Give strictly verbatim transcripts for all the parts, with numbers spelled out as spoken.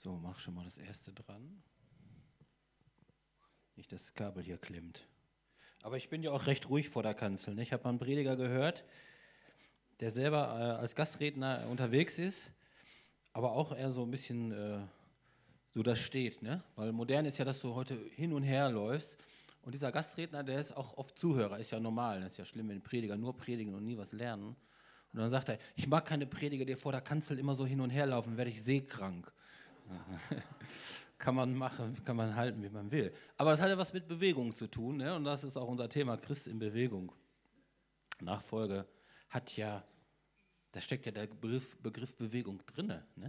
So, mach schon mal das erste dran. Nicht, dass das Kabel hier klemmt. Aber ich bin ja auch recht ruhig vor der Kanzel. Ne? Ich habe mal einen Prediger gehört, der selber äh, als Gastredner unterwegs ist, aber auch eher so ein bisschen äh, so da steht. Ne? Weil modern ist ja, dass du heute hin und her läufst. Und dieser Gastredner, der ist auch oft Zuhörer, ist ja normal. Das ist ja schlimm, wenn Prediger nur predigen und nie was lernen. Und dann sagt er, ich mag keine Prediger, die vor der Kanzel immer so hin und her laufen, werde ich seekrank. Kann man machen, kann man halten, wie man will. Aber das hat ja was mit Bewegung zu tun, ne? Und das ist auch unser Thema, Christ in Bewegung. Nachfolge hat ja, da steckt ja der Begriff, Begriff Bewegung drin. Ne?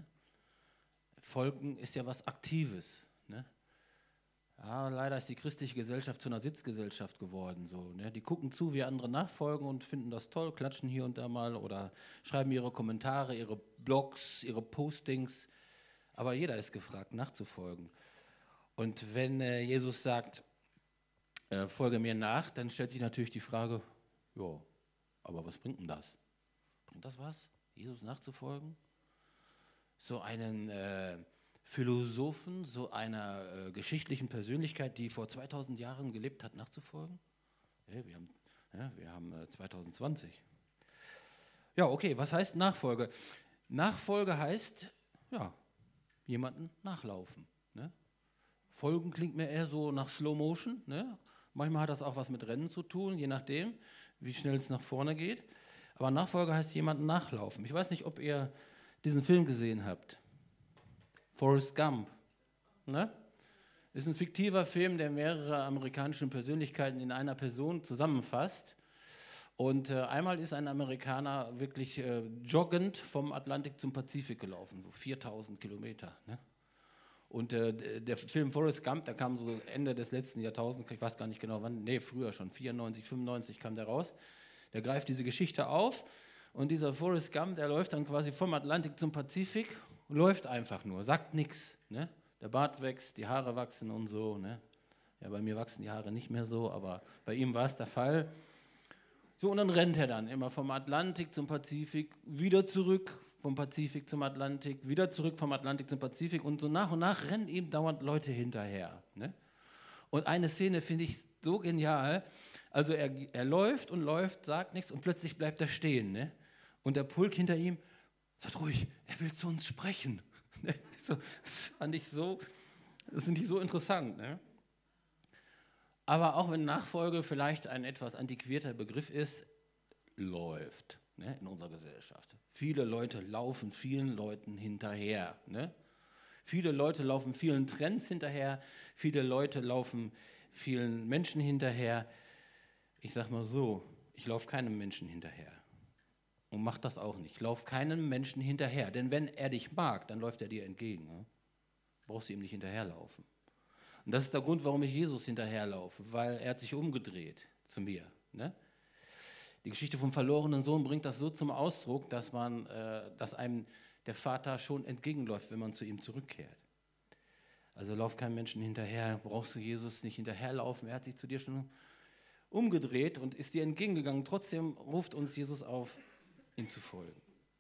Folgen ist ja was Aktives. Ne? Ja, leider ist die christliche Gesellschaft zu einer Sitzgesellschaft geworden. So, ne? Die gucken zu, wie andere nachfolgen und finden das toll, klatschen hier und da mal oder schreiben ihre Kommentare, ihre Blogs, ihre Postings. Aber jeder ist gefragt, nachzufolgen. Und wenn äh, Jesus sagt, äh, folge mir nach, dann stellt sich natürlich die Frage, ja, aber was bringt denn das? Bringt das was, Jesus nachzufolgen? So einen äh, Philosophen, so einer äh, geschichtlichen Persönlichkeit, die vor zweitausend Jahren gelebt hat, nachzufolgen? Ja, wir haben, ja, wir haben äh, zwanzig zwanzig. Ja, okay, was heißt Nachfolge? Nachfolge heißt, ja, jemanden nachlaufen. Ne? Folgen klingt mir eher so nach Slow Motion. Ne? Manchmal hat das auch was mit Rennen zu tun, je nachdem, wie schnell es nach vorne geht. Aber Nachfolge heißt jemanden nachlaufen. Ich weiß nicht, ob ihr diesen Film gesehen habt. Forrest Gump. Ne? Ist ein fiktiver Film, der mehrere amerikanische Persönlichkeiten in einer Person zusammenfasst. Und äh, einmal ist ein Amerikaner wirklich äh, joggend vom Atlantik zum Pazifik gelaufen, so viertausend Kilometer. Ne? Und äh, der Film Forrest Gump, der kam so Ende des letzten Jahrtausends, ich weiß gar nicht genau wann, nee, früher schon, vierundneunzig, fünfundneunzig kam der raus. Der greift diese Geschichte auf und dieser Forrest Gump, der läuft dann quasi vom Atlantik zum Pazifik und läuft einfach nur, sagt nichts. Ne? Der Bart wächst, die Haare wachsen und so. Ne? Ja, bei mir wachsen die Haare nicht mehr so, aber bei ihm war es der Fall. So, und dann rennt er dann immer vom Atlantik zum Pazifik, wieder zurück vom Pazifik zum Atlantik, wieder zurück vom Atlantik zum Pazifik und so nach und nach rennen ihm dauernd Leute hinterher. Ne? Und eine Szene finde ich so genial, also er, er läuft und läuft, sagt nichts und plötzlich bleibt er stehen. Ne? Und der Pulk hinter ihm sagt ruhig, er will zu uns sprechen. so, das fand ich so, das finde ich so interessant. Ne? Aber auch wenn Nachfolge vielleicht ein etwas antiquierter Begriff ist, läuft, ne, in unserer Gesellschaft. Viele Leute laufen vielen Leuten hinterher. Ne? Viele Leute laufen vielen Trends hinterher, viele Leute laufen vielen Menschen hinterher. Ich sage mal so, ich laufe keinem Menschen hinterher und mache das auch nicht. Ich laufe keinem Menschen hinterher, denn wenn er dich mag, dann läuft er dir entgegen. Ne? Brauchst du ihm nicht hinterherlaufen. Und das ist der Grund, warum ich Jesus hinterherlaufe, weil er hat sich umgedreht zu mir. Ne? Die Geschichte vom verlorenen Sohn bringt das so zum Ausdruck, dass, man, äh, dass einem der Vater schon entgegenläuft, wenn man zu ihm zurückkehrt. Also lauf keinem Menschen hinterher, brauchst du Jesus nicht hinterherlaufen. Er hat sich zu dir schon umgedreht und ist dir entgegengegangen. Trotzdem ruft uns Jesus auf, ihm zu folgen.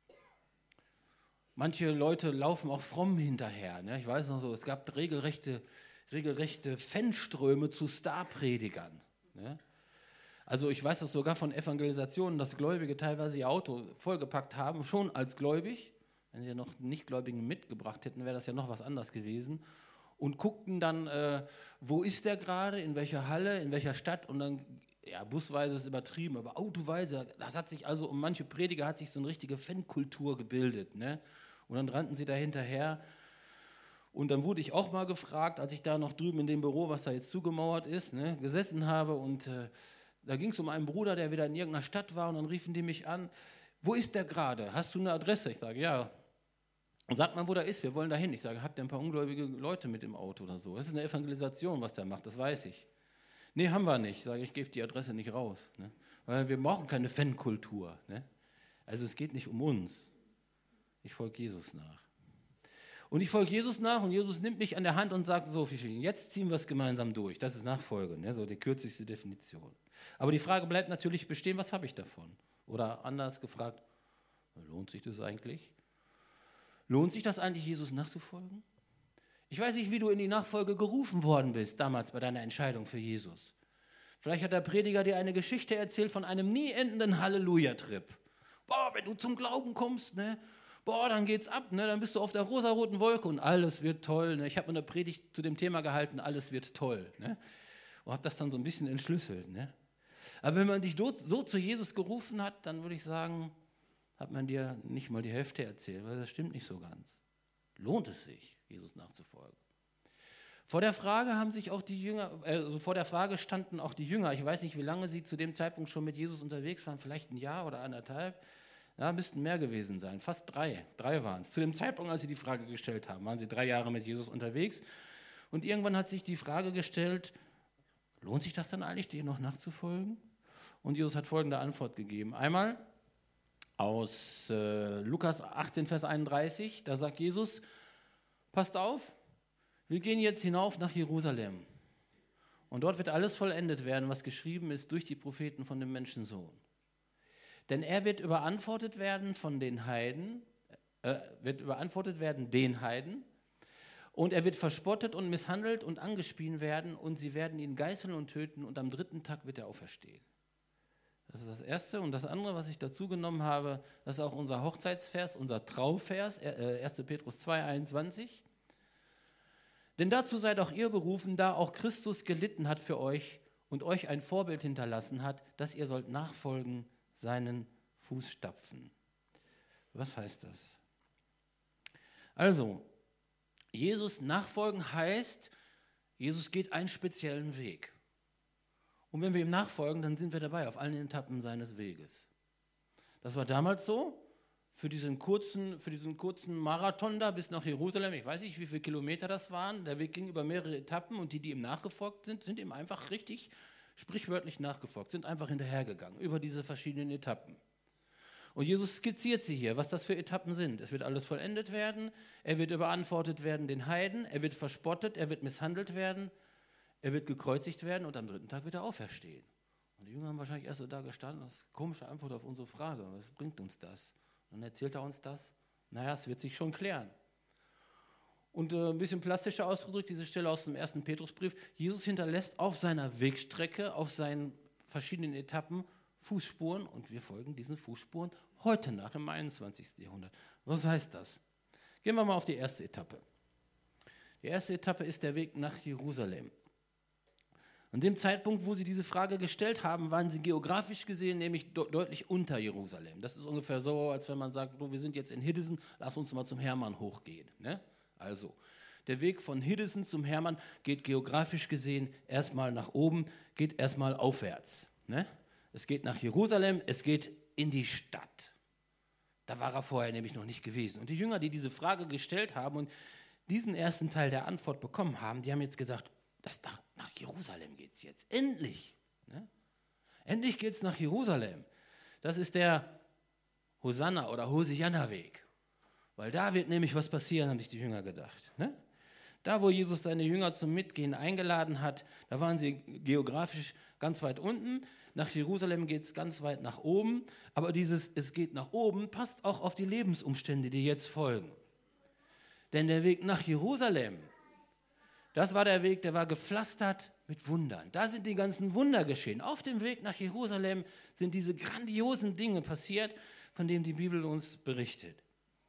Manche Leute laufen auch fromm hinterher. Ne? Ich weiß noch so, es gab regelrechte regelrechte Fanströme zu Starpredigern. Ne? Also ich weiß das sogar von Evangelisationen, dass Gläubige teilweise ihr Auto vollgepackt haben, schon als gläubig. Wenn sie ja noch Nicht-Gläubigen mitgebracht hätten, wäre das ja noch was anderes gewesen. Und guckten dann, äh, wo ist der gerade, in welcher Halle, in welcher Stadt. Und dann, ja, busweise ist übertrieben, aber autoweise, das hat sich also, um manche Prediger hat sich so eine richtige Fankultur gebildet. Ne? Und dann rannten sie da hinterher. Und dann wurde ich auch mal gefragt, als ich da noch drüben in dem Büro, was da jetzt zugemauert ist, ne, gesessen habe. Und äh, da ging es um einen Bruder, der wieder in irgendeiner Stadt war. Und dann riefen die mich an, wo ist der gerade? Hast du eine Adresse? Ich sage, ja. Und sagt man, wo der ist, wir wollen da hin. Ich sage, habt ihr ein paar ungläubige Leute mit im Auto oder so? Das ist eine Evangelisation, was der macht, das weiß ich. Nee, haben wir nicht. Ich sage, ich gebe die Adresse nicht raus. Ne? Weil wir brauchen keine Fankultur. Ne? Also es geht nicht um uns. Ich folge Jesus nach. Und ich folge Jesus nach und Jesus nimmt mich an der Hand und sagt, so Fischchen, jetzt ziehen wir es gemeinsam durch. Das ist Nachfolge, ne? So die kürzeste Definition. Aber die Frage bleibt natürlich bestehen, was habe ich davon? Oder anders gefragt, lohnt sich das eigentlich? Lohnt sich das eigentlich, Jesus nachzufolgen? Ich weiß nicht, wie du in die Nachfolge gerufen worden bist, damals bei deiner Entscheidung für Jesus. Vielleicht hat der Prediger dir eine Geschichte erzählt von einem nie endenden Halleluja-Trip. Boah, wenn du zum Glauben kommst, ne, boah, dann geht's ab, ne, dann bist du auf der rosaroten Wolke und alles wird toll. Ne. Ich habe eine Predigt zu dem Thema gehalten, alles wird toll. Ne, und habe das dann so ein bisschen entschlüsselt. Ne. Aber wenn man dich so zu Jesus gerufen hat, dann würde ich sagen, hat man dir nicht mal die Hälfte erzählt, weil das stimmt nicht so ganz. Lohnt es sich, Jesus nachzufolgen? Vor der Frage haben sich auch die Jünger, also vor der Frage standen auch die Jünger. Ich weiß nicht, wie lange sie zu dem Zeitpunkt schon mit Jesus unterwegs waren, vielleicht ein Jahr oder anderthalb. Ja, müssten mehr gewesen sein, fast drei. Drei waren es. Zu dem Zeitpunkt, als sie die Frage gestellt haben, waren sie drei Jahre mit Jesus unterwegs. Und irgendwann hat sich die Frage gestellt, lohnt sich das dann eigentlich, dir noch nachzufolgen? Und Jesus hat folgende Antwort gegeben. Einmal aus äh, Lukas achtzehn, Vers einunddreißig, da sagt Jesus, passt auf, wir gehen jetzt hinauf nach Jerusalem. Und dort wird alles vollendet werden, was geschrieben ist durch die Propheten von dem Menschensohn. Denn er wird überantwortet werden von den Heiden, äh, wird überantwortet werden den Heiden, und er wird verspottet und misshandelt und angespien werden, und sie werden ihn geißeln und töten, und am dritten Tag wird er auferstehen. Das ist das Erste. Und das andere, was ich dazu genommen habe, das ist auch unser Hochzeitsvers, unser Trauvers, äh, erster Petrus zwei, einundzwanzig. Denn dazu seid auch ihr berufen, da auch Christus gelitten hat für euch und euch ein Vorbild hinterlassen hat, dass ihr sollt nachfolgen seinen Fußstapfen. Was heißt das? Also, Jesus nachfolgen heißt, Jesus geht einen speziellen Weg. Und wenn wir ihm nachfolgen, dann sind wir dabei auf allen Etappen seines Weges. Das war damals so. Für diesen, kurzen, für diesen kurzen Marathon da bis nach Jerusalem, ich weiß nicht, wie viele Kilometer das waren, der Weg ging über mehrere Etappen und die, die ihm nachgefolgt sind, sind ihm einfach richtig sprichwörtlich nachgefolgt, sind einfach hinterhergegangen über diese verschiedenen Etappen. Und Jesus skizziert sie hier, was das für Etappen sind. Es wird alles vollendet werden, er wird überantwortet werden den Heiden, er wird verspottet, er wird misshandelt werden, er wird gekreuzigt werden und am dritten Tag wird er auferstehen. Und die Jünger haben wahrscheinlich erst so da gestanden, das ist eine komische Antwort auf unsere Frage, was bringt uns das? Dann erzählt er uns das. Naja, es wird sich schon klären. Und äh, ein bisschen plastischer ausgedrückt, diese Stelle aus dem ersten Petrusbrief, Jesus hinterlässt auf seiner Wegstrecke, auf seinen verschiedenen Etappen Fußspuren und wir folgen diesen Fußspuren heute nach im einundzwanzigsten Jahrhundert. Was heißt das? Gehen wir mal auf die erste Etappe. Die erste Etappe ist der Weg nach Jerusalem. An dem Zeitpunkt, wo sie diese Frage gestellt haben, waren sie geografisch gesehen nämlich de- deutlich unter Jerusalem. Das ist ungefähr so, als wenn man sagt, du, wir sind jetzt in Hiddesen, lass uns mal zum Hermann hochgehen. Ne? Also, der Weg von Hiddesen zum Hermann geht geografisch gesehen erstmal nach oben, geht erstmal aufwärts. Ne? Es geht nach Jerusalem, es geht in die Stadt. Da war er vorher nämlich noch nicht gewesen. Und die Jünger, die diese Frage gestellt haben und diesen ersten Teil der Antwort bekommen haben, die haben jetzt gesagt, das nach, nach Jerusalem geht es jetzt. Endlich. Ne? Endlich geht es nach Jerusalem. Das ist der Hosanna- oder Hosianna-Weg. Weil da wird nämlich was passieren, haben sich die Jünger gedacht. Ne? Da, wo Jesus seine Jünger zum Mitgehen eingeladen hat, da waren sie geografisch ganz weit unten. Nach Jerusalem geht es ganz weit nach oben. Aber dieses es geht nach oben passt auch auf die Lebensumstände, die jetzt folgen. Denn der Weg nach Jerusalem, das war der Weg, der war gepflastert mit Wundern. Da sind die ganzen Wunder geschehen. Auf dem Weg nach Jerusalem sind diese grandiosen Dinge passiert, von denen die Bibel uns berichtet.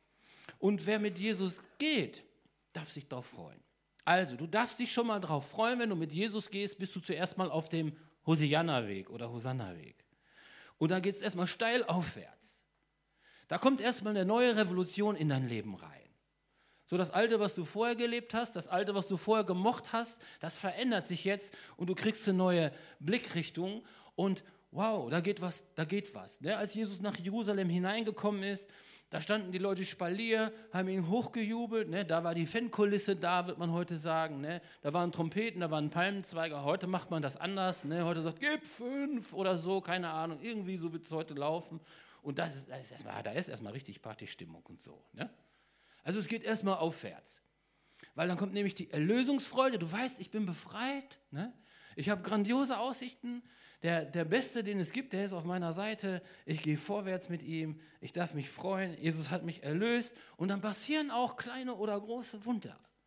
Und wer mit Jesus geht, darf sich darauf freuen. Also, du darfst dich schon mal darauf freuen, wenn du mit Jesus gehst, bist du zuerst mal auf dem Hosianna-Weg oder Hosanna-Weg. Und da geht es erstmal steil aufwärts. Da kommt erstmal eine neue Revolution in dein Leben rein. So das Alte, was du vorher gelebt hast, das Alte, was du vorher gemocht hast, das verändert sich jetzt und du kriegst eine neue Blickrichtung und wow, da geht was, da geht was. Ne? Als Jesus nach Jerusalem hineingekommen ist, da standen die Leute Spalier, haben ihn hochgejubelt, ne? Da war die Fankulisse da, wird man heute sagen. Ne? Da waren Trompeten, da waren Palmenzweige, heute macht man das anders. Ne? Heute sagt, gib fünf oder so, keine Ahnung, irgendwie so wird es heute laufen. Und das ist, das ist erstmal, da ist erstmal richtig Partystimmung und so. Ne? Also es geht erstmal aufwärts, weil dann kommt nämlich die Erlösungsfreude. Du weißt, ich bin befreit, ne? Ich habe grandiose Aussichten. Der, der Beste, den es gibt, der ist auf meiner Seite. Ich gehe vorwärts mit ihm. Ich darf mich freuen. Jesus hat mich erlöst. Und dann passieren auch kleine oder große Wunder. Das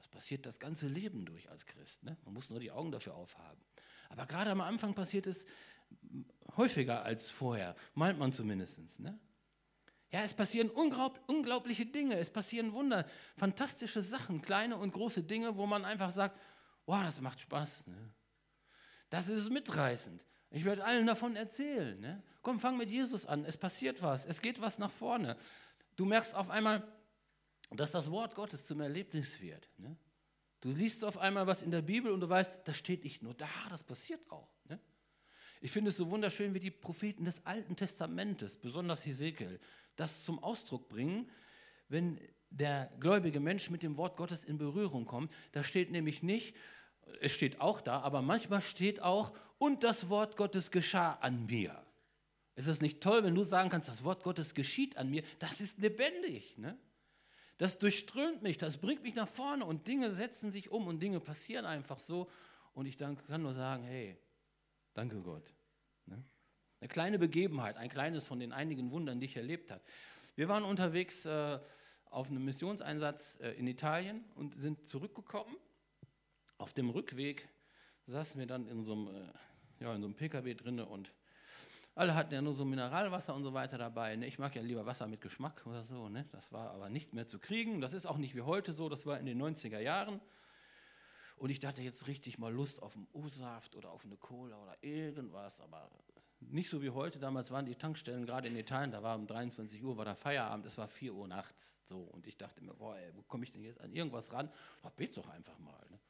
passiert das ganze Leben durch als Christ. Ne? Man muss nur die Augen dafür aufhaben. Aber gerade am Anfang passiert es häufiger als vorher, meint man zumindest. Ne? Ja, es passieren unglaub, unglaubliche Dinge, es passieren Wunder, fantastische Sachen, kleine und große Dinge, wo man einfach sagt, wow, das macht Spaß. Ne? Das ist mitreißend. Ich werde allen davon erzählen. Ne? Komm, fang mit Jesus an, es passiert was, es geht was nach vorne. Du merkst auf einmal, dass das Wort Gottes zum Erlebnis wird. Ne? Du liest auf einmal was in der Bibel und du weißt, das steht nicht nur da, das passiert auch. Ne? Ich finde es so wunderschön, wie die Propheten des Alten Testamentes, besonders Hesekiel, das zum Ausdruck bringen, wenn der gläubige Mensch mit dem Wort Gottes in Berührung kommt. Da steht nämlich nicht, es steht auch da, aber manchmal steht auch, und das Wort Gottes geschah an mir. Ist es nicht toll, wenn du sagen kannst, das Wort Gottes geschieht an mir? Das ist lebendig, ne? Das durchströmt mich, das bringt mich nach vorne und Dinge setzen sich um und Dinge passieren einfach so. Und ich dann kann nur sagen, hey, danke Gott. Ne? Eine kleine Begebenheit, ein kleines von den einigen Wundern, die ich erlebt habe. Wir waren unterwegs äh, auf einem Missionseinsatz äh, in Italien und sind zurückgekommen. Auf dem Rückweg saßen wir dann in so einem, äh, ja, in so einem P K W drin und alle hatten ja nur so Mineralwasser und so weiter dabei. Ne? Ich mag ja lieber Wasser mit Geschmack oder so. Ne? Das war aber nicht mehr zu kriegen. Das ist auch nicht wie heute so. Das war in den neunziger Jahren. Und ich dachte jetzt richtig mal Lust auf einen O-Saft oder auf eine Cola oder irgendwas. Aber nicht so wie heute. Damals waren die Tankstellen gerade in Italien. Da war um dreiundzwanzig Uhr, war da Feierabend. Es war vier Uhr nachts. So. Und ich dachte mir, boah, ey, wo komme ich denn jetzt an irgendwas ran? Ach, bet doch einfach mal. Ne?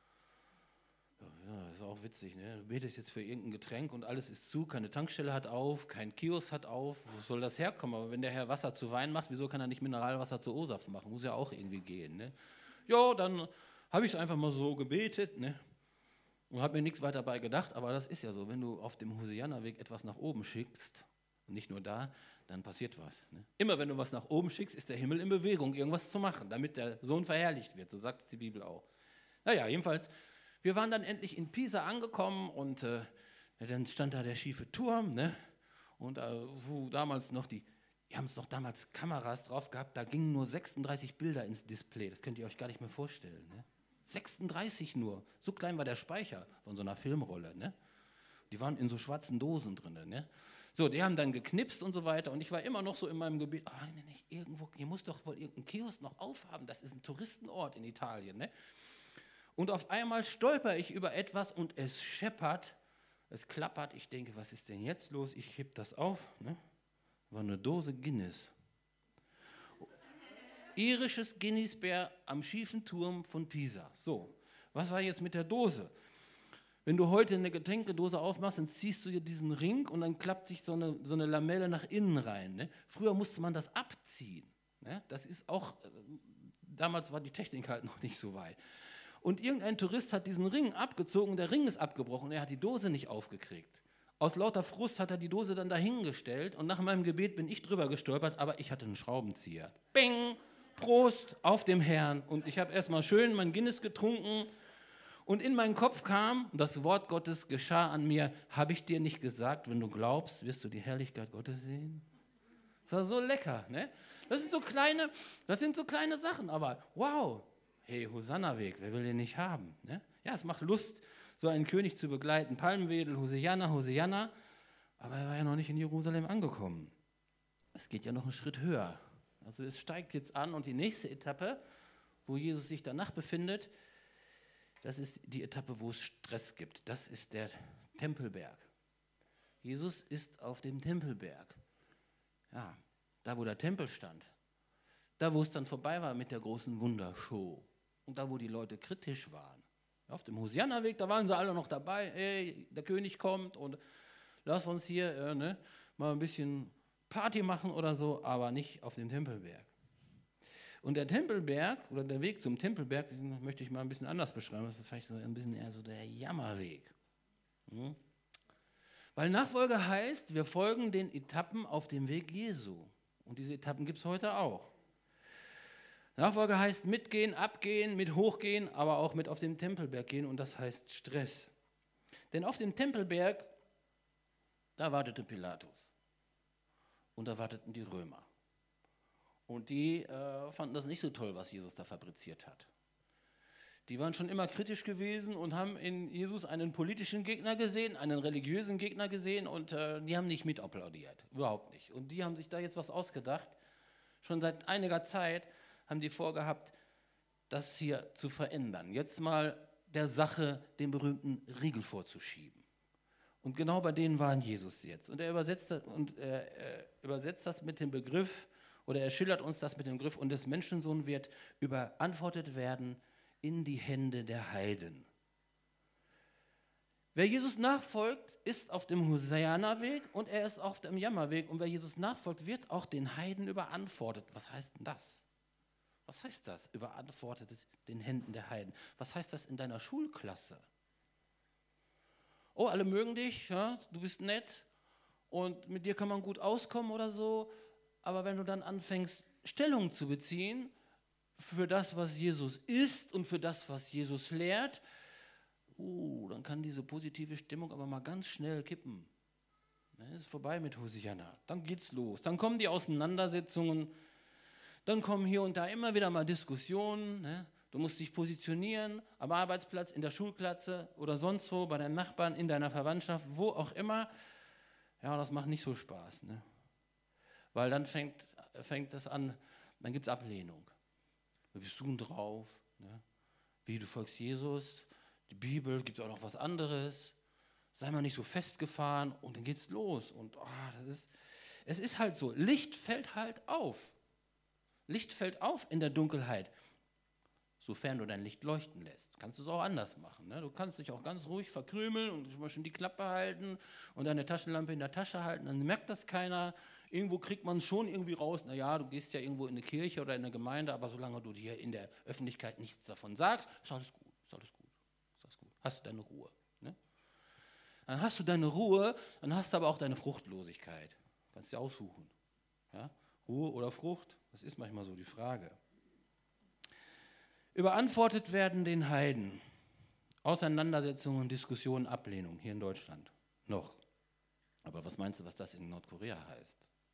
Ja, ist auch witzig, ne? Du betest jetzt für irgendein Getränk und alles ist zu, keine Tankstelle hat auf, kein Kiosk hat auf, wo soll das herkommen? Aber wenn der Herr Wasser zu Wein macht, wieso kann er nicht Mineralwasser zu O-Saft machen? Muss ja auch irgendwie gehen, ne? Ja, dann habe ich es einfach mal so gebetet, ne? Und habe mir nichts weiter dabei gedacht, aber das ist ja so, wenn du auf dem Hosianna-Weg etwas nach oben schickst, und nicht nur da, dann passiert was. Ne? Immer wenn du was nach oben schickst, ist der Himmel in Bewegung, irgendwas zu machen, damit der Sohn verherrlicht wird, so sagt es die Bibel auch. Naja, jedenfalls, wir waren dann endlich in Pisa angekommen und äh, dann stand da der schiefe Turm, ne? Und äh, wo damals noch die, die haben es doch damals Kameras drauf gehabt, da gingen nur sechsunddreißig Bilder ins Display, das könnt ihr euch gar nicht mehr vorstellen. Ne? sechsunddreißig nur, so klein war der Speicher von so einer Filmrolle. Ne? Die waren in so schwarzen Dosen drin. Ne? So, die haben dann geknipst und so weiter und ich war immer noch so in meinem Gebiet, ah, nee, nicht irgendwo, hier muss doch wohl irgendein Kiosk noch aufhaben, das ist ein Touristenort in Italien, ne? Und auf einmal stolper ich über etwas und es scheppert, es klappert. Ich denke, was ist denn jetzt los? Ich heb das auf. Ne? War eine Dose Guinness. Irisches Guinness-Bär am schiefen Turm von Pisa. So, was war jetzt mit der Dose? Wenn du heute eine Getränkedose aufmachst, dann ziehst du dir diesen Ring und dann klappt sich so eine, so eine Lamelle nach innen rein. Ne? Früher musste man das abziehen. Ne? Das ist auch, damals war die Technik halt noch nicht so weit. Und irgendein Tourist hat diesen Ring abgezogen, der Ring ist abgebrochen und er hat die Dose nicht aufgekriegt. Aus lauter Frust hat er die Dose dann dahingestellt und nach meinem Gebet bin ich drüber gestolpert, aber ich hatte einen Schraubenzieher. Bing, Prost auf dem Herrn. Und ich habe erstmal schön mein Guinness getrunken und in meinen Kopf kam, das Wort Gottes geschah an mir, habe ich dir nicht gesagt, wenn du glaubst, wirst du die Herrlichkeit Gottes sehen? Das war so lecker, ne? Das sind so kleine, das sind so kleine Sachen, aber wow. Hey, Hosanna-Weg, wer will den nicht haben? Ne? Ja, es macht Lust, so einen König zu begleiten. Palmwedel, Hosianna, Hosianna. Aber er war ja noch nicht in Jerusalem angekommen. Es geht ja noch einen Schritt höher. Also es steigt jetzt an und die nächste Etappe, wo Jesus sich danach befindet, das ist die Etappe, wo es Stress gibt. Das ist der Tempelberg. Jesus ist auf dem Tempelberg. Ja, da wo der Tempel stand. Da wo es dann vorbei war mit der großen Wundershow. Und da, wo die Leute kritisch waren. Auf dem Hosianna-Weg, da waren sie alle noch dabei. Ey, der König kommt und lass uns hier äh, ne, mal ein bisschen Party machen oder so, aber nicht auf dem Tempelberg. Und der Tempelberg oder der Weg zum Tempelberg, den möchte ich mal ein bisschen anders beschreiben. Das ist vielleicht so ein bisschen eher so der Jammerweg. Hm? Weil Nachfolge heißt, wir folgen den Etappen auf dem Weg Jesu. Und diese Etappen gibt es heute auch. Nachfolge heißt mitgehen, abgehen, mit hochgehen, aber auch mit auf den Tempelberg gehen und das heißt Stress. Denn auf dem Tempelberg, da wartete Pilatus und da warteten die Römer. Und die äh, fanden das nicht so toll, was Jesus da fabriziert hat. die waren schon immer kritisch gewesen und haben in Jesus einen politischen Gegner gesehen, einen religiösen Gegner gesehen und äh, die haben nicht mit applaudiert, überhaupt nicht. Und die haben sich da jetzt was ausgedacht. Schon seit einiger Zeit haben die vorgehabt, das hier zu verändern. Jetzt mal der Sache den berühmten Riegel vorzuschieben. Und genau bei denen war Jesus jetzt. Und er übersetzt das, und, äh, er übersetzt das mit dem Begriff, oder er schildert uns das mit dem Begriff, und des Menschensohn wird überantwortet werden in die Hände der Heiden. Wer Jesus nachfolgt, ist auf dem Hosanna-Weg und er ist auf dem Jammerweg. Und wer Jesus nachfolgt, wird auch den Heiden überantwortet. Was heißt denn das? Was heißt das, überantwortet den Händen der Heiden? Was heißt das in deiner Schulklasse? Oh, alle mögen dich, ja, du bist nett und mit dir kann man gut auskommen oder so. Aber wenn du dann anfängst, Stellung zu beziehen für das, was Jesus ist und für das, was Jesus lehrt, uh, dann kann diese positive Stimmung aber mal ganz schnell kippen. Es ist vorbei mit Hosianna. Dann geht's los. Dann kommen die Auseinandersetzungen. Dann kommen hier und da immer wieder mal Diskussionen. Ne? Du musst dich positionieren am Arbeitsplatz, in der Schulklasse oder sonst wo, bei deinen Nachbarn, in deiner Verwandtschaft, wo auch immer. Ja, das macht nicht so Spaß. Ne? Weil dann fängt, fängt das an, dann gibt es Ablehnung. Wie bist du denn drauf? Ne? Wie, du folgst Jesus? Die Bibel, gibt auch noch was anderes. Sei mal nicht so festgefahren und dann geht's los. Und oh, das ist, es ist halt so, Licht fällt halt auf. Licht fällt auf in der Dunkelheit, sofern du dein Licht leuchten lässt. Kannst du es auch anders machen. Ne? Du kannst dich auch ganz ruhig verkrümeln und zum Beispiel die Klappe halten und deine Taschenlampe in der Tasche halten. Dann merkt das keiner. Irgendwo kriegt man es schon irgendwie raus. Naja, du gehst ja irgendwo in eine Kirche oder in eine Gemeinde, aber solange du dir in der Öffentlichkeit nichts davon sagst, ist alles gut, ist alles gut, ist alles gut. Hast du deine Ruhe. Ne? Dann hast du deine Ruhe, dann hast du aber auch deine Fruchtlosigkeit. Kannst dir aussuchen. Ja? Ruhe oder Frucht? Das ist manchmal so die Frage. Überantwortet werden den Heiden. Auseinandersetzungen, Diskussionen, Ablehnung hier in Deutschland. Noch. Aber was meinst du, was das in Nordkorea heißt?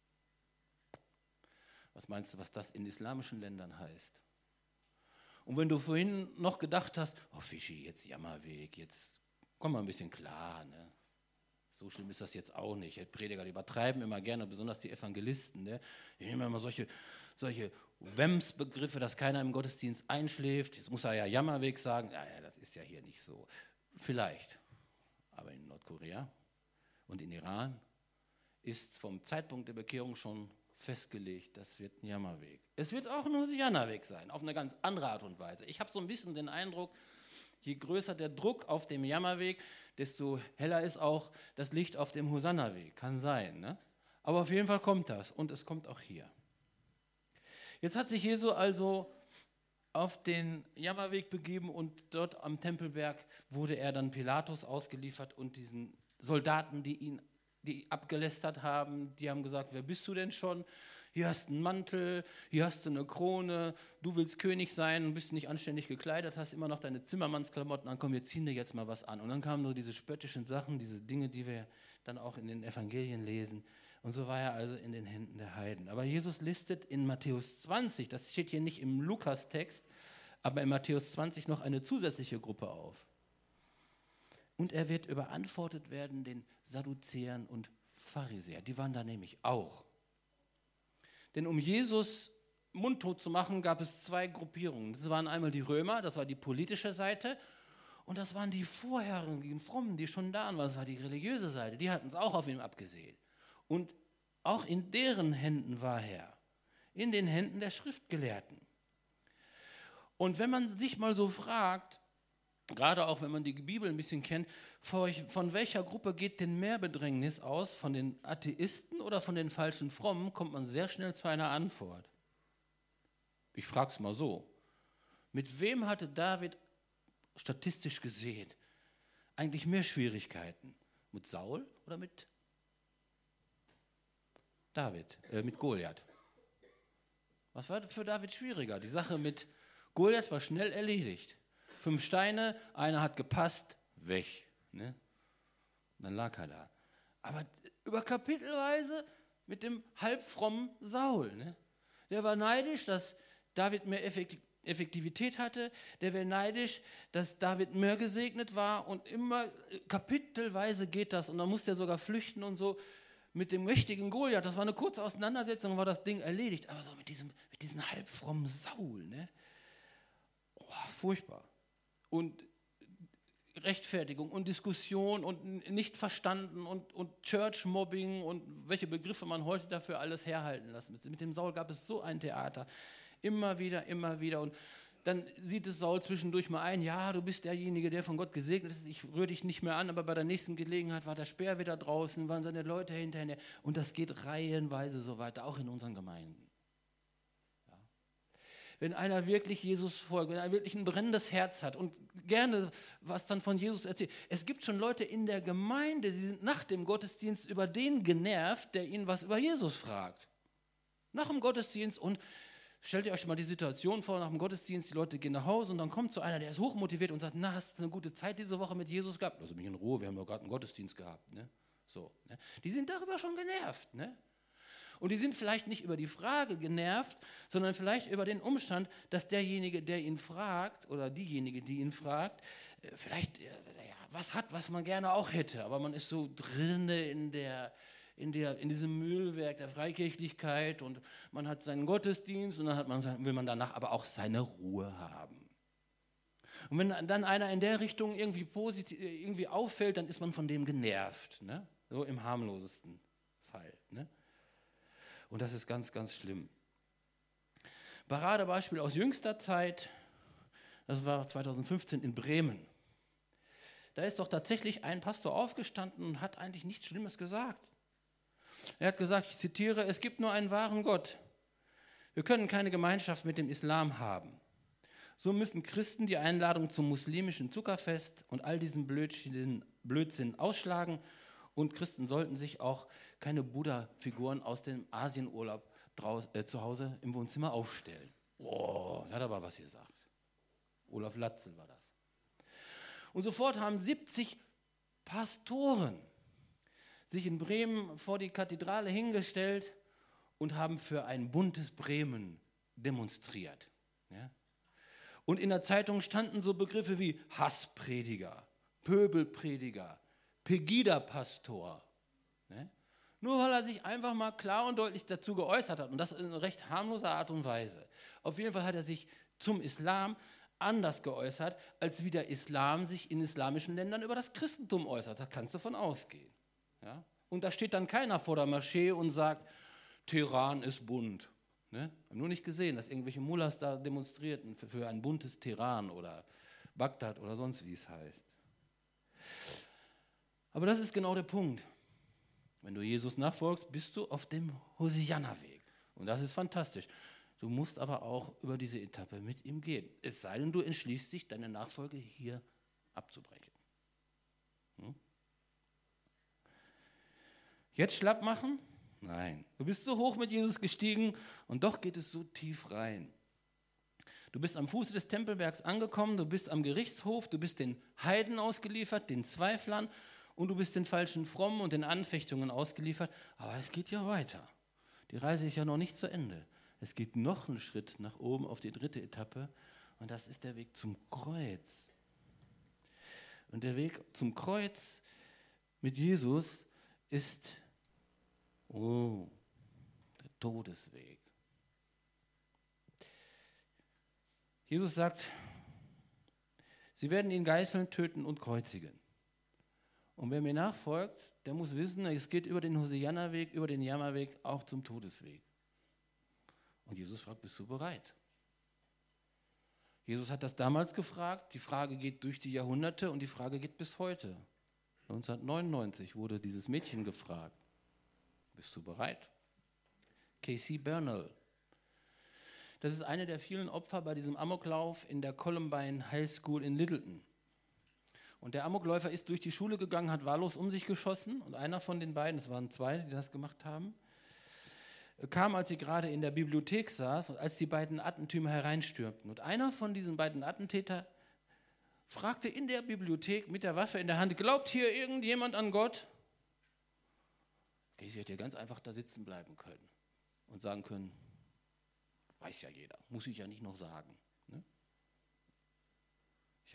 Was meinst du, was das in islamischen Ländern heißt? Und wenn du vorhin noch gedacht hast, oh Fischi, jetzt Jammerweg, jetzt komm mal ein bisschen klar, ne? So schlimm ist das jetzt auch nicht. Die Prediger, die übertreiben immer gerne, besonders die Evangelisten. Ne? Die nehmen immer solche, solche Wems-Begriffe, dass keiner im Gottesdienst einschläft. Jetzt muss er ja Jammerweg sagen. Ja, ja, das ist ja hier nicht so. Vielleicht. Aber in Nordkorea und in Iran ist vom Zeitpunkt der Bekehrung schon festgelegt, das wird ein Jammerweg. Es wird auch ein Hosianna-Weg sein, auf eine ganz andere Art und Weise. Ich habe so ein bisschen den Eindruck, je größer der Druck auf dem Jammerweg, desto heller ist auch das Licht auf dem Hosanna-Weg. Kann sein, ne? Aber auf jeden Fall kommt das und es kommt auch hier. Jetzt hat sich Jesu also auf den Jammerweg begeben und dort am Tempelberg wurde er dann Pilatus ausgeliefert und diesen Soldaten, die ihn die abgelästert haben, die haben gesagt, wer bist du denn schon? Hier hast du einen Mantel, hier hast du eine Krone, du willst König sein und bist nicht anständig gekleidet, hast immer noch deine Zimmermannsklamotten an, komm, wir ziehen dir jetzt mal was an. Und dann kamen so diese spöttischen Sachen, diese Dinge, die wir dann auch in den Evangelien lesen. Und so war er also in den Händen der Heiden. Aber Jesus listet in Matthäus zwanzig, das steht hier nicht im Lukas-Text, aber in Matthäus zwanzig noch eine zusätzliche Gruppe auf. Und er wird überantwortet werden den Sadduzäern und Pharisäern. Die waren da nämlich auch. Denn um Jesus mundtot zu machen, gab es zwei Gruppierungen. Das waren einmal die Römer, das war die politische Seite. Und das waren die vorherigen Frommen, die schon da waren. Das war die religiöse Seite. Die hatten es auch auf ihn abgesehen. Und auch in deren Händen war er. In den Händen der Schriftgelehrten. Und wenn man sich mal so fragt, gerade auch wenn man die Bibel ein bisschen kennt, von welcher Gruppe geht denn mehr Bedrängnis aus? Von den Atheisten oder von den falschen Frommen? Kommt man sehr schnell zu einer Antwort. Ich frage es mal so. Mit wem hatte David statistisch gesehen eigentlich mehr Schwierigkeiten? Mit Saul oder mit David, äh, mit Goliath? Was war für David schwieriger? Die Sache mit Goliath war schnell erledigt. Fünf Steine, einer hat gepasst, weg. Ne? Dann lag er da. Aber über kapitelweise mit dem halbfrommen Saul. Ne? Der war neidisch, dass David mehr effektiv, Effektivität hatte, der wäre neidisch, dass David mehr gesegnet war und immer kapitelweise geht das und dann musste er sogar flüchten und so. Mit dem mächtigen Goliath, das war eine kurze Auseinandersetzung, war das Ding erledigt, aber so mit diesem, mit diesem halbfrommen Saul, ne? Oh, furchtbar. Und Rechtfertigung und Diskussion und nicht verstanden und, und Church-Mobbing und welche Begriffe man heute dafür alles herhalten lassen müsste. Mit dem Saul gab es so ein Theater. Immer wieder, immer wieder. Und dann sieht es Saul zwischendurch mal ein, ja, du bist derjenige, der von Gott gesegnet ist, ich rühre dich nicht mehr an, aber bei der nächsten Gelegenheit war der Speer wieder draußen, waren seine Leute hinterher. Und das geht reihenweise so weiter, auch in unseren Gemeinden. Wenn einer wirklich Jesus folgt, wenn er wirklich ein brennendes Herz hat und gerne was dann von Jesus erzählt. Es gibt schon Leute in der Gemeinde, die sind nach dem Gottesdienst über den genervt, der ihnen was über Jesus fragt. Nach dem Gottesdienst und stellt ihr euch mal die Situation vor, nach dem Gottesdienst, die Leute gehen nach Hause und dann kommt so einer, der ist hochmotiviert und sagt, na, hast du eine gute Zeit diese Woche mit Jesus gehabt? Lass mich in Ruhe, wir haben doch gerade einen Gottesdienst gehabt. Ne? So, ne? Die sind darüber schon genervt, ne? Und die sind vielleicht nicht über die Frage genervt, sondern vielleicht über den Umstand, dass derjenige, der ihn fragt, oder diejenige, die ihn fragt, vielleicht ja, was hat, was man gerne auch hätte, aber man ist so drinne in der, in der, in diesem Mühlwerk der Freikirchlichkeit und man hat seinen Gottesdienst und dann hat man, will man danach aber auch seine Ruhe haben. Und wenn dann einer in der Richtung irgendwie positiv, irgendwie auffällt, dann ist man von dem genervt, ne? So im harmlosesten Fall, ne? Und das ist ganz, ganz schlimm. Paradebeispiel aus jüngster Zeit, das war zweitausendfünfzehn in Bremen. Da ist doch tatsächlich ein Pastor aufgestanden und hat eigentlich nichts Schlimmes gesagt. Er hat gesagt, ich zitiere, es gibt nur einen wahren Gott. Wir können keine Gemeinschaft mit dem Islam haben. So müssen Christen die Einladung zum muslimischen Zuckerfest und all diesen Blödsinn, Blödsinn ausschlagen. Und Christen sollten sich auch keine Buddha-Figuren aus dem Asienurlaub draus, äh, zu Hause im Wohnzimmer aufstellen. Boah, hat aber was gesagt. Olaf Latzel war das. Und sofort haben siebzig Pastoren sich in Bremen vor die Kathedrale hingestellt und haben für ein buntes Bremen demonstriert. Ja? Und in der Zeitung standen so Begriffe wie Hassprediger, Pöbelprediger, Pegida-Pastor. Ne? Nur weil er sich einfach mal klar und deutlich dazu geäußert hat und das in recht harmloser Art und Weise. Auf jeden Fall hat er sich zum Islam anders geäußert, als wie der Islam sich in islamischen Ländern über das Christentum äußert. Da kannst du von ausgehen. Ja? Und da steht dann keiner vor der Moschee und sagt, Teheran ist bunt. Ne? Ich habe nur nicht gesehen, dass irgendwelche Mullahs da demonstrierten für, für ein buntes Teheran oder Bagdad oder sonst wie es heißt. Aber das ist genau der Punkt. Wenn du Jesus nachfolgst, bist du auf dem Hosianna-Weg. Und das ist fantastisch. Du musst aber auch über diese Etappe mit ihm gehen. Es sei denn, du entschließt dich, deine Nachfolge hier abzubrechen. Hm? Jetzt schlapp machen? Nein. Du bist so hoch mit Jesus gestiegen und doch geht es so tief rein. Du bist am Fuße des Tempelbergs angekommen, du bist am Gerichtshof, du bist den Heiden ausgeliefert, den Zweiflern und du bist den falschen Frommen und den Anfechtungen ausgeliefert. Aber es geht ja weiter. Die Reise ist ja noch nicht zu Ende. Es geht noch einen Schritt nach oben auf die dritte Etappe und das ist der Weg zum Kreuz. Und der Weg zum Kreuz mit Jesus ist, oh, der Todesweg. Jesus sagt, sie werden ihn geißeln, töten und kreuzigen. Und wer mir nachfolgt, der muss wissen, es geht über den Hosianna-Weg, über den Jammerweg, auch zum Todesweg. Und Jesus fragt, bist du bereit? Jesus hat das damals gefragt, die Frage geht durch die Jahrhunderte und die Frage geht bis heute. neunzehnhundertneunundneunzig wurde dieses Mädchen gefragt, bist du bereit? Casey Bernal. Das ist eine der vielen Opfer bei diesem Amoklauf in der Columbine High School in Littleton. Und der Amokläufer ist durch die Schule gegangen, hat wahllos um sich geschossen und einer von den beiden, es waren zwei, die das gemacht haben, kam, als sie gerade in der Bibliothek saß und als die beiden Attentäter hereinstürmten. Und einer von diesen beiden Attentäter fragte in der Bibliothek mit der Waffe in der Hand, glaubt hier irgendjemand an Gott? Okay, sie hätte ja ganz einfach da sitzen bleiben können und sagen können, weiß ja jeder, muss ich ja nicht noch sagen. Ne?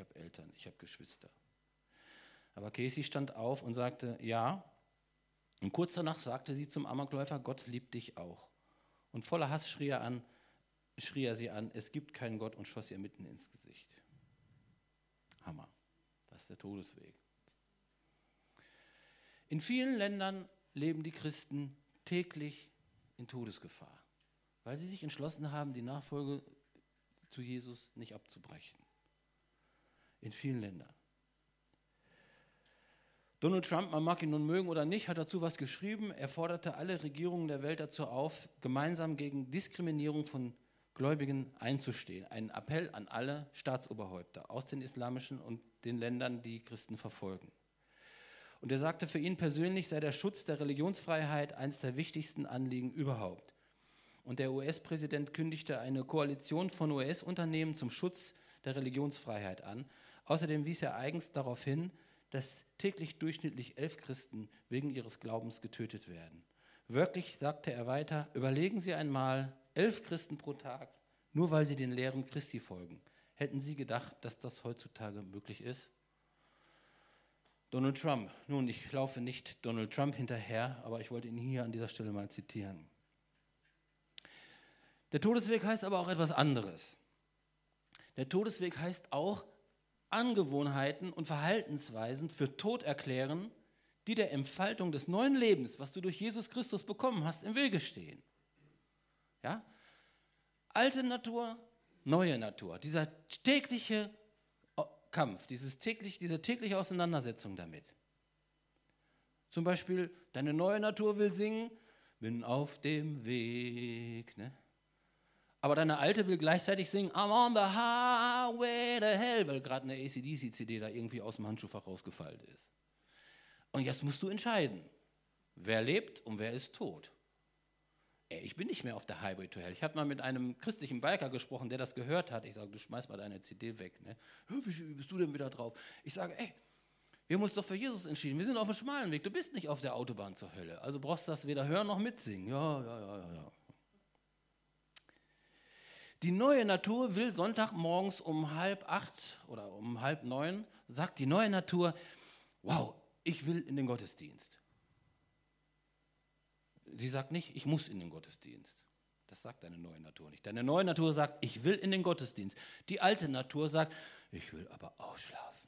habe Eltern, ich habe Geschwister. Aber Casey stand auf und sagte, ja. Und kurz danach sagte sie zum Amokläufer, Gott liebt dich auch. Und voller Hass schrie er, an, schrie er sie an, es gibt keinen Gott und schoss ihr mitten ins Gesicht. Hammer, das ist der Todesweg. In vielen Ländern leben die Christen täglich in Todesgefahr, weil sie sich entschlossen haben, die Nachfolge zu Jesus nicht abzubrechen. In vielen Ländern. Donald Trump, man mag ihn nun mögen oder nicht, hat dazu was geschrieben. Er forderte alle Regierungen der Welt dazu auf, gemeinsam gegen Diskriminierung von Gläubigen einzustehen. Ein Appell an alle Staatsoberhäupter aus den islamischen und den Ländern, die Christen verfolgen. Und er sagte, für ihn persönlich sei der Schutz der Religionsfreiheit eines der wichtigsten Anliegen überhaupt. Und der U S-Präsident kündigte eine Koalition von U S-Unternehmen zum Schutz der Religionsfreiheit an. Außerdem wies er eigens darauf hin, dass täglich durchschnittlich elf Christen wegen ihres Glaubens getötet werden. Wirklich, sagte er weiter, überlegen Sie einmal, elf Christen pro Tag, nur weil sie den Lehren Christi folgen. Hätten Sie gedacht, dass das heutzutage möglich ist? Donald Trump. Nun, ich laufe nicht Donald Trump hinterher, aber ich wollte ihn hier an dieser Stelle mal zitieren. Der Todesweg heißt aber auch etwas anderes. Der Todesweg heißt auch, Angewohnheiten und Verhaltensweisen für tot erklären, die der Entfaltung des neuen Lebens, was du durch Jesus Christus bekommen hast, im Wege stehen. Ja? Alte Natur, neue Natur. Dieser tägliche Kampf, dieses täglich, diese tägliche Auseinandersetzung damit. Zum Beispiel, deine neue Natur will singen, bin auf dem Weg, ne? Aber deine alte will gleichzeitig singen, I'm on the highway to hell, weil gerade eine A C D C C D da irgendwie aus dem Handschuhfach rausgefallen ist. Und jetzt musst du entscheiden, wer lebt und wer ist tot. Ey, ich bin nicht mehr auf der Highway to hell. Ich habe mal mit einem christlichen Biker gesprochen, der das gehört hat. Ich sage, du schmeiß mal deine C D weg. Ne? Wie bist du denn wieder drauf? Ich sage, ey, wir haben uns doch für Jesus entschieden. Wir sind auf dem schmalen Weg. Du bist nicht auf der Autobahn zur Hölle. Also brauchst du das weder hören noch mitsingen. Ja, ja, ja, ja, ja. Die neue Natur will Sonntagmorgens um halb acht oder um halb neun, sagt die neue Natur, wow, ich will in den Gottesdienst. Sie sagt nicht, ich muss in den Gottesdienst. Das sagt deine neue Natur nicht. Deine neue Natur sagt, ich will in den Gottesdienst. Die alte Natur sagt, ich will aber ausschlafen.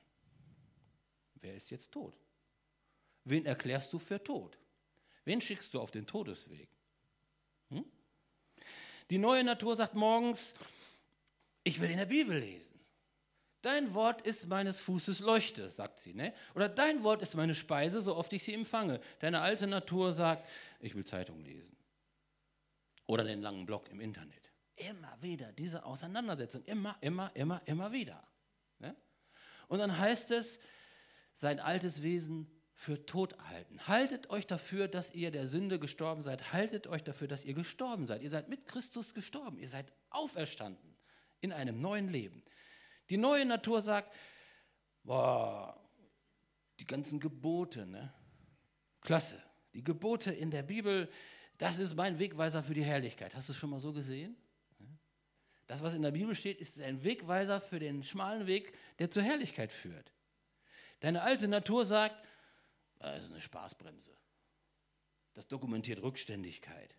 Wer ist jetzt tot? Wen erklärst du für tot? Wen schickst du auf den Todesweg? Hm? Die neue Natur sagt morgens, ich will in der Bibel lesen. Dein Wort ist meines Fußes Leuchte, sagt sie. Ne? Oder dein Wort ist meine Speise, so oft ich sie empfange. Deine alte Natur sagt, ich will Zeitung lesen. Oder den langen Blog im Internet. Immer wieder diese Auseinandersetzung. Immer, immer, immer, immer wieder. Ne? Und dann heißt es, sein altes Wesen für tot halten. Haltet euch dafür, dass ihr der Sünde gestorben seid. Haltet euch dafür, dass ihr gestorben seid. Ihr seid mit Christus gestorben. Ihr seid auferstanden in einem neuen Leben. Die neue Natur sagt, boah, die ganzen Gebote, ne? Klasse. Die Gebote in der Bibel, das ist mein Wegweiser für die Herrlichkeit. Hast du es schon mal so gesehen? Das, was in der Bibel steht, ist ein Wegweiser für den schmalen Weg, der zur Herrlichkeit führt. Deine alte Natur sagt, das ist eine Spaßbremse. Das dokumentiert Rückständigkeit.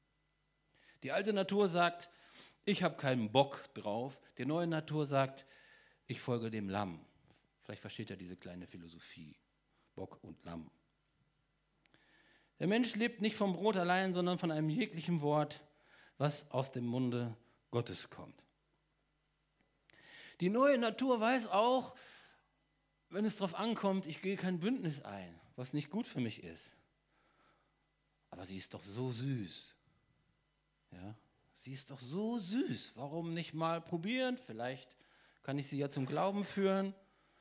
Die alte Natur sagt, ich habe keinen Bock drauf. Die neue Natur sagt, ich folge dem Lamm. Vielleicht versteht er diese kleine Philosophie. Bock und Lamm. Der Mensch lebt nicht vom Brot allein, sondern von einem jeglichen Wort, was aus dem Munde Gottes kommt. Die neue Natur weiß auch, wenn es darauf ankommt, ich gehe kein Bündnis ein, was nicht gut für mich ist. Aber sie ist doch so süß. Ja, sie ist doch so süß. Warum nicht mal probieren? Vielleicht kann ich sie ja zum Glauben führen.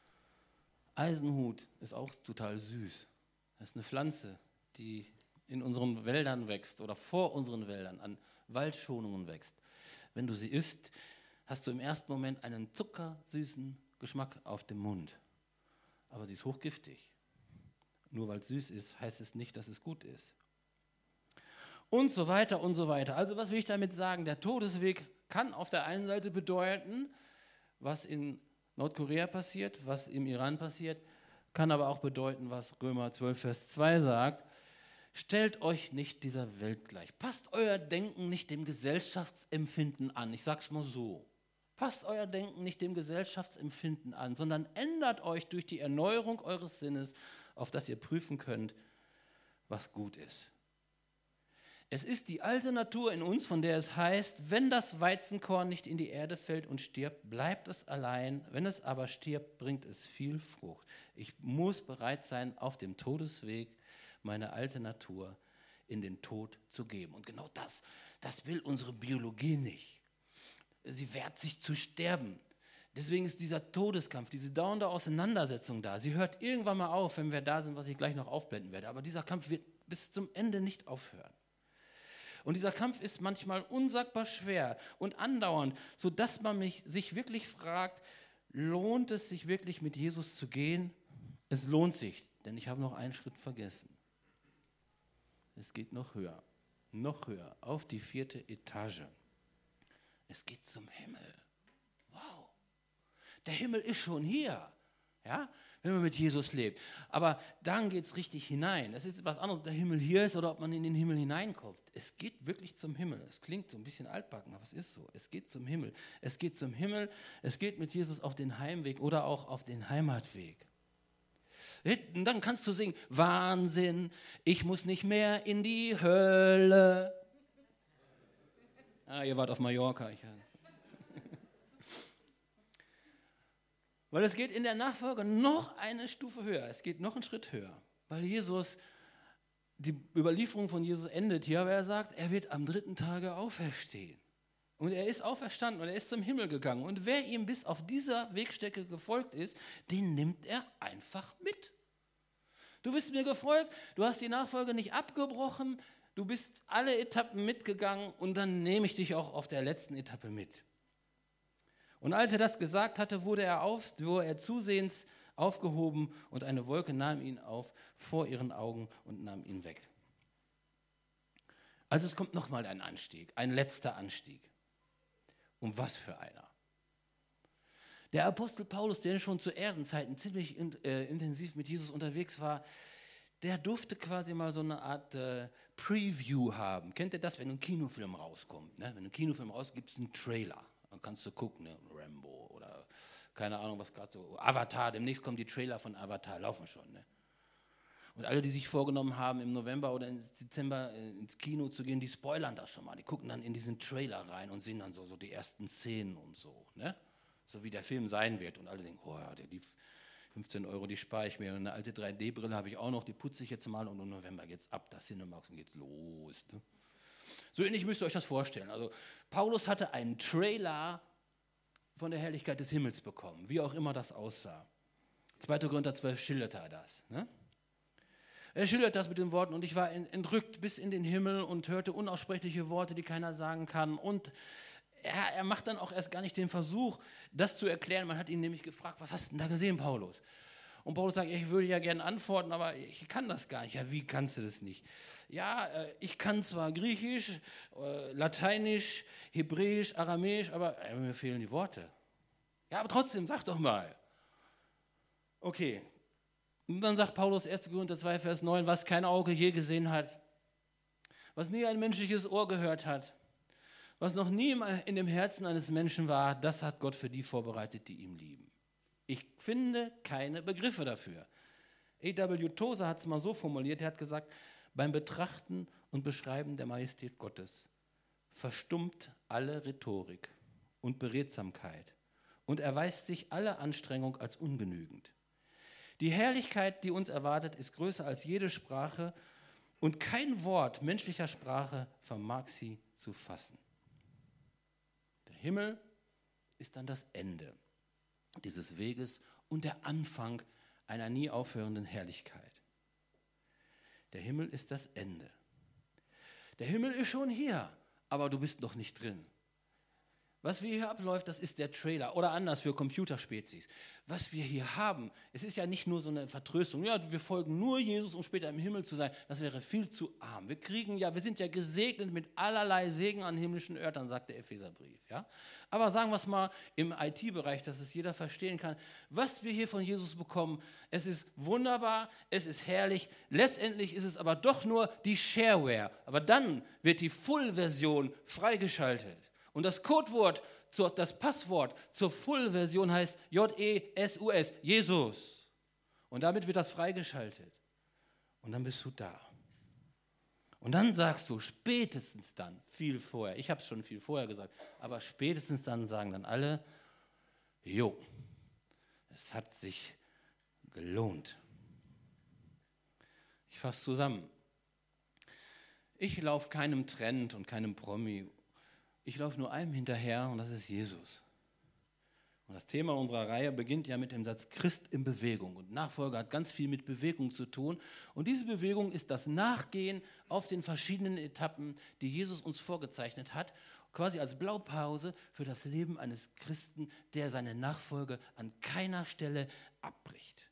Eisenhut ist auch total süß. Das ist eine Pflanze, die in unseren Wäldern wächst oder vor unseren Wäldern an Waldschonungen wächst. Wenn du sie isst, hast du im ersten Moment einen zuckersüßen Geschmack auf dem Mund. Aber sie ist hochgiftig. Nur weil es süß ist, heißt es nicht, dass es gut ist. Und so weiter und so weiter. Also was will ich damit sagen? Der Todesweg kann auf der einen Seite bedeuten, was in Nordkorea passiert, was im Iran passiert, kann aber auch bedeuten, was Römer zwölf, Vers zwei sagt. Stellt euch nicht dieser Welt gleich. Passt euer Denken nicht dem Gesellschaftsempfinden an. Ich sag's mal so. Passt euer Denken nicht dem Gesellschaftsempfinden an, sondern ändert euch durch die Erneuerung eures Sinnes, auf das ihr prüfen könnt, was gut ist. Es ist die alte Natur in uns, von der es heißt, wenn das Weizenkorn nicht in die Erde fällt und stirbt, bleibt es allein. Wenn es aber stirbt, bringt es viel Frucht. Ich muss bereit sein, auf dem Todesweg meine alte Natur in den Tod zu geben. Und genau das, das will unsere Biologie nicht. Sie wehrt sich zu sterben. Deswegen ist dieser Todeskampf, diese dauernde Auseinandersetzung da. Sie hört irgendwann mal auf, wenn wir da sind, was ich gleich noch aufblenden werde. Aber dieser Kampf wird bis zum Ende nicht aufhören. Und dieser Kampf ist manchmal unsagbar schwer und andauernd, sodass man mich, sich wirklich fragt, lohnt es sich wirklich mit Jesus zu gehen? Es lohnt sich, denn ich habe noch einen Schritt vergessen. Es geht noch höher, noch höher, auf die vierte Etage. Es geht zum Himmel. Wow. Der Himmel ist schon hier, ja, wenn man mit Jesus lebt. Aber dann geht es richtig hinein. Es ist etwas anderes, ob der Himmel hier ist oder ob man in den Himmel hineinkommt. Es geht wirklich zum Himmel. Es klingt so ein bisschen altbacken, aber es ist so. Es geht zum Himmel. Es geht zum Himmel. Es geht mit Jesus auf den Heimweg oder auch auf den Heimatweg. Und dann kannst du singen, Wahnsinn, ich muss nicht mehr in die Hölle. Ah, ihr wart auf Mallorca. Ich Weil es geht in der Nachfolge noch eine Stufe höher. Es geht noch einen Schritt höher. Weil Jesus, die Überlieferung von Jesus endet hier, aber er sagt, er wird am dritten Tage auferstehen. Und er ist auferstanden und er ist zum Himmel gegangen. Und wer ihm bis auf dieser Wegstrecke gefolgt ist, den nimmt er einfach mit. Du bist mir gefolgt, du hast die Nachfolge nicht abgebrochen, du bist alle Etappen mitgegangen und dann nehme ich dich auch auf der letzten Etappe mit. Und als er das gesagt hatte, wurde er, auf, wurde er zusehends aufgehoben und eine Wolke nahm ihn auf vor ihren Augen und nahm ihn weg. Also es kommt nochmal ein Anstieg, ein letzter Anstieg. Und was für einer. Der Apostel Paulus, der schon zu Erdenzeiten ziemlich in, äh, intensiv mit Jesus unterwegs war, der durfte quasi mal so eine Art äh, Preview haben. Kennt ihr das, wenn ein Kinofilm rauskommt? Ne? Wenn ein Kinofilm rauskommt, gibt es einen Trailer. Dann kannst du gucken, ne? Rambo oder keine Ahnung, was gerade so. Avatar, demnächst kommen die Trailer von Avatar, laufen schon. Ne? Und alle, die sich vorgenommen haben, im November oder im Dezember ins Kino zu gehen, die spoilern das schon mal. Die gucken dann in diesen Trailer rein und sehen dann so, so die ersten Szenen und so. Ne? So wie der Film sein wird. Und alle denken, oh ja, die fünfzehn Euro, die spare ich mir. Und eine alte drei D Brille habe ich auch noch, die putze ich jetzt mal. Und im November geht's ab, das Cinemax und geht's los. Ne? So ähnlich müsst ihr euch das vorstellen. Also Paulus hatte einen Trailer von der Herrlichkeit des Himmels bekommen, wie auch immer das aussah. zweiter Korinther zwölf schildert er das. Ne? Er schildert das mit den Worten, und ich war entrückt bis in den Himmel und hörte unaussprechliche Worte, die keiner sagen kann. Und er, er macht dann auch erst gar nicht den Versuch, das zu erklären. Man hat ihn nämlich gefragt, was hast du denn da gesehen, Paulus? Und Paulus sagt, ich würde ja gerne antworten, aber ich kann das gar nicht. Ja, wie kannst du das nicht? Ja, ich kann zwar Griechisch, Lateinisch, Hebräisch, Aramäisch, aber mir fehlen die Worte. Ja, aber trotzdem, sag doch mal. Okay. Und dann sagt Paulus erster Korinther zwei, Vers neun, was kein Auge je gesehen hat, was nie ein menschliches Ohr gehört hat, was noch nie in dem Herzen eines Menschen war, das hat Gott für die vorbereitet, die ihm lieben. Ich finde keine Begriffe dafür. A W Tozer hat es mal so formuliert, er hat gesagt, beim Betrachten und Beschreiben der Majestät Gottes verstummt alle Rhetorik und Beredsamkeit und erweist sich alle Anstrengung als ungenügend. Die Herrlichkeit, die uns erwartet, ist größer als jede Sprache und kein Wort menschlicher Sprache vermag sie zu fassen. Der Himmel ist dann das Ende dieses Weges und der Anfang einer nie aufhörenden Herrlichkeit. Der Himmel ist das Ende. Der Himmel ist schon hier, aber du bist noch nicht drin. Was wir hier abläuft, das ist der Trailer oder anders für Computerspezies. Was wir hier haben, es ist ja nicht nur so eine Vertröstung, ja, wir folgen nur Jesus, um später im Himmel zu sein. Das wäre viel zu arm. Wir kriegen ja, wir sind ja gesegnet mit allerlei Segen an himmlischen Örtern, sagt der Epheserbrief. Ja? Aber sagen wir es mal im I T-Bereich, dass es jeder verstehen kann, was wir hier von Jesus bekommen. Es ist wunderbar, es ist herrlich. Letztendlich ist es aber doch nur die Shareware. Aber dann wird die Full-Version freigeschaltet. Und das Codewort, das Passwort zur Full-Version heißt J E S U S, Jesus. Und damit wird das freigeschaltet. Und dann bist du da. Und dann sagst du, spätestens dann, viel vorher, ich habe es schon viel vorher gesagt, aber spätestens dann sagen dann alle, jo, es hat sich gelohnt. Ich fasse zusammen. Ich laufe keinem Trend und keinem Promi. Ich laufe nur einem hinterher und das ist Jesus. Und das Thema unserer Reihe beginnt ja mit dem Satz Christ in Bewegung. Und Nachfolge hat ganz viel mit Bewegung zu tun. Und diese Bewegung ist das Nachgehen auf den verschiedenen Etappen, die Jesus uns vorgezeichnet hat, quasi als Blaupause für das Leben eines Christen, der seine Nachfolge an keiner Stelle abbricht.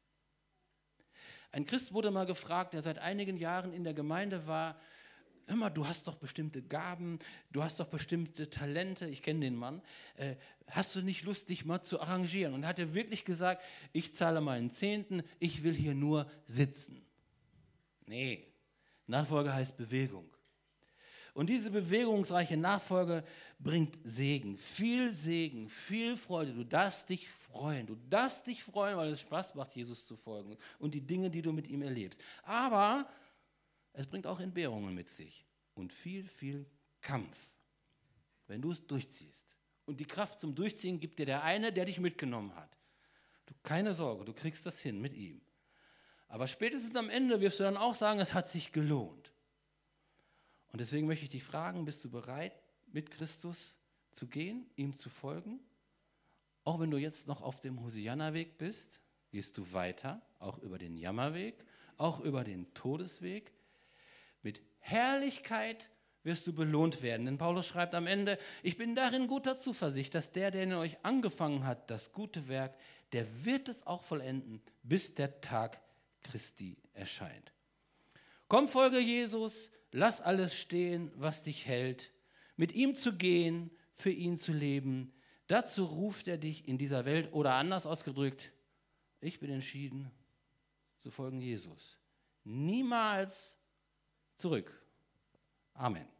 Ein Christ wurde mal gefragt, der seit einigen Jahren in der Gemeinde war, hör mal, du hast doch bestimmte Gaben, du hast doch bestimmte Talente, ich kenne den Mann, äh, hast du nicht Lust, dich mal zu arrangieren? Und hat er wirklich gesagt, ich zahle meinen Zehnten, ich will hier nur sitzen. Nee, Nachfolge heißt Bewegung. Und diese bewegungsreiche Nachfolge bringt Segen, viel Segen, viel Freude. Du darfst dich freuen, du darfst dich freuen, weil es Spaß macht, Jesus zu folgen und die Dinge, die du mit ihm erlebst. Aber es bringt auch Entbehrungen mit sich und viel, viel Kampf, wenn du es durchziehst. Und die Kraft zum Durchziehen gibt dir der eine, der dich mitgenommen hat. Du, keine Sorge, du kriegst das hin mit ihm. Aber spätestens am Ende wirst du dann auch sagen, es hat sich gelohnt. Und deswegen möchte ich dich fragen, bist du bereit, mit Christus zu gehen, ihm zu folgen? Auch wenn du jetzt noch auf dem Hosianna-Weg bist, gehst du weiter, auch über den Jammerweg, auch über den Todesweg. Mit Herrlichkeit wirst du belohnt werden. Denn Paulus schreibt am Ende, ich bin darin guter Zuversicht, dass der, der in euch angefangen hat, das gute Werk, der wird es auch vollenden, bis der Tag Christi erscheint. Komm, folge Jesus, lass alles stehen, was dich hält. Mit ihm zu gehen, für ihn zu leben, dazu ruft er dich in dieser Welt. Oder anders ausgedrückt, ich bin entschieden zu folgen Jesus. Niemals zurück. Amen.